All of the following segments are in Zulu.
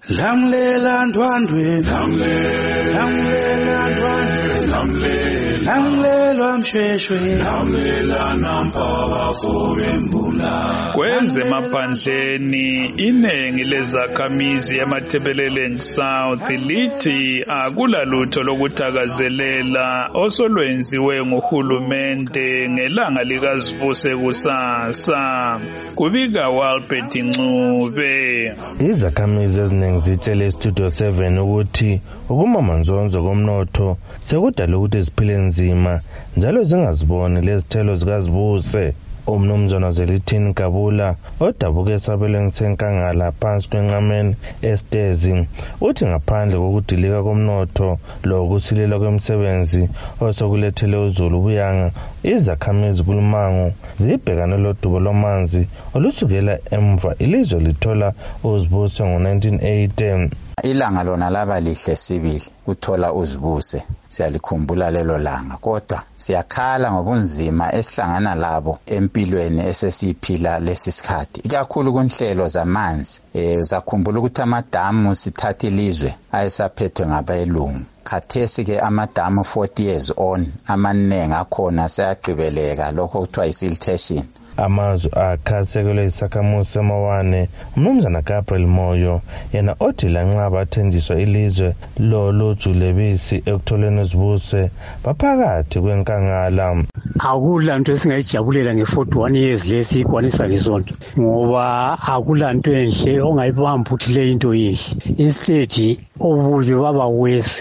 Lamlela ndwandwe, lamlela ndwandwe, lamlela mshweshwe, lamlela nampaba fobembula. Kwezemaphandleni inengi lezakhamizi eMatabeleland South lithi akulalutho lokuthakazelela osolwenziwe nguhulumende ngelanga likazivuse kusasa. Kubika Walbert Ncube. Izakhamizi eziningi zitshele Studio 7 ukuthi ukumamanzonzo komnotho sekudala ukuthi ziphile nzima njalo zingaziboni lezithelo zikazivuse. Umnumzana Zelithini Kabula odabuke esabelweni senkangala phansi kwenqameni Estezi uthi ngaphandle kokudilika komnotho lokusilela kwemisebenzi osokulethele uZulu buyanga izakhamizi kulumango zibhekane lodubo lwamanzi olusukela emva ilizwe lithola uzibuso ngo-1980. Ilanga lona laba lihle sibili uthola uzibuse siyalikhumbula lelo langa kodwa siyakhala ngobunzima esihlangana labo empilweni esesiphila lesisikhathi ikakhulu kunhlelo zamanzi zakhumbula ukuthi amadamu sithatha ilizwe ayesaphethwe ngabelungu khathesi ke amadamu 40 years on amanengi akhona sayagqibeleka lokho kuthiwa isiltation. Amazwi akhasekelwe isakhamuzi semawane umnumzana Gabriel Moyo yena othi lanxa bathenjiswa ilizwe lolujulebisi ekutholeni uzibuse baphakathi kwenkangala. Akulanto esingayijabulela nge41 years lesikwanisa ngesonto ngoba akulanto enhle ongayibamba ukuthi le into yihle instead obubi baba wesi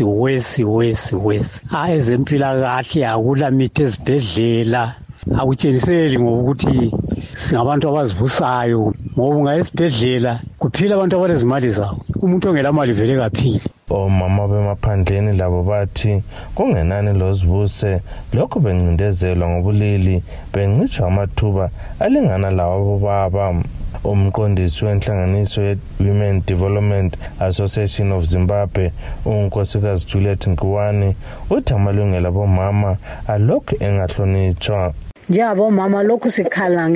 ezempilakahle akulamithi ezibhedlela akutsheniseli ngokuthi singabantu abazivusayo ngoba ungayesibhedlela kuphila abantu abalezimali zabo umuntu ongela mali vele kaphili. Omama bemaphandleni labo bathi kungenani lozibuse lokho bencindezelwa ngobulili bencitshwa amathuba alingana lawo baba. Umqondisi wenhlanganiso ye-Women Development Association of Zimbabwe unkosikazi Juliet Nkiwani uthi amalungelo abomama alokhu engahlonitshwa. Njengabomama lokhu sikhala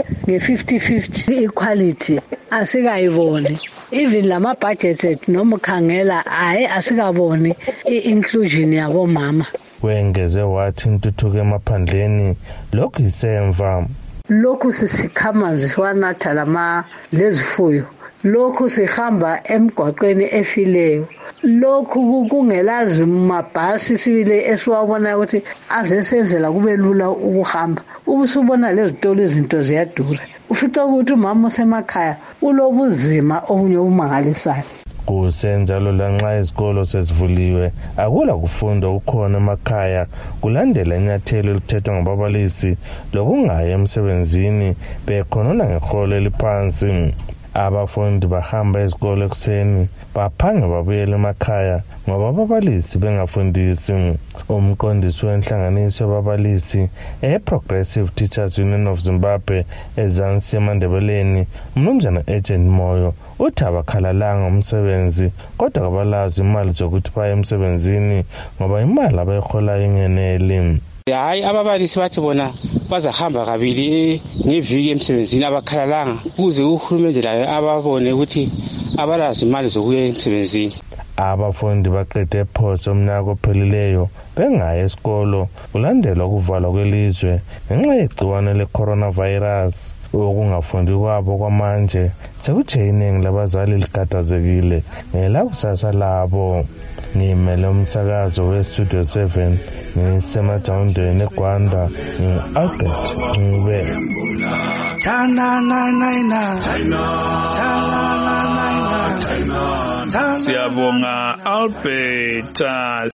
nge-50-50 equality asikayiboni. Even lama budgets ethu noma ukhangela asikaboni i-inclusion yabomama. Wengeze wathi intuthuko emaphandleni lokhu isemva. Lokhu sisikhamanzi siwanatha lezifuyo. Lokhu sihamba emgwaqweni efileyo. Lokhu kungelazi mabhasi sibile esiwabona ukuthi azesenzela kube lula ukuhamba. Ubusubona lezitolo izinto ziyadura. Ufica ukuthi umama osemakhaya ulobuzima obunye obumangalisayo. Kusenjalo lanxa izikolo sezivuliwe akula kufunda ukukhona emakhaya kulandela inyathelo elithethwa ngababalisi lokungaya emsebenzini bekhonona ngeholo eliphansi. Abafundi bahamba ezikole ekuseni baphange babuyela emakhaya ngoba ababalisi bengafundisi. Umqondisi wenhlanganiso yababalisi Progressive Teachers Union of Zimbabwe ezansi eMandebeleni umnumzana Agent Moyo uthi abakhalalanga umsebenzi kodwa kabalazi imali zokuthi baye emsebenzini ngoba imali abayiholayo ingeneli. Hayi ababalisi bathi bona bazahamba kabili ngeviki emsebenzini abakhalalanga ukuze uhulumende layo ababone ukuthi abalazi imali zokuya emsebenzini. Abafundi baqede phoso umnyaka ophelileyo bengaya esikolo kulandela ukuvalwa kwelizwe ngenxa yegciwane le-coronavirus. Ukungafundi kwabo kwamanje sekuthe iningi labazali likhathazekile ngelakusasa labo. Ngimele umsakazo we-Studio 7 ngisemajawundeni eGwanda ngi-Albert Ncube. Siyabonga Albert.